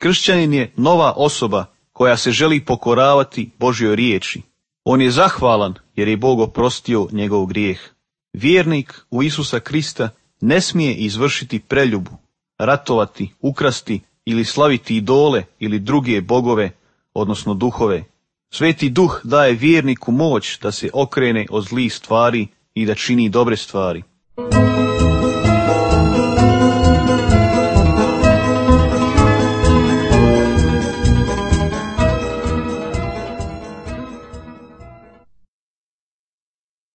Kršćanin je nova osoba koja se želi pokoravati Božjoj riječi. On je zahvalan jer je Bog oprostio njegov grijeh. Vjernik u Isusa Krista ne smije izvršiti preljubu, ratovati, ukrasti ili slaviti idole ili druge bogove, odnosno duhove. Sveti Duh daje vjerniku moć da se okrene od zlih stvari i da čini dobre stvari.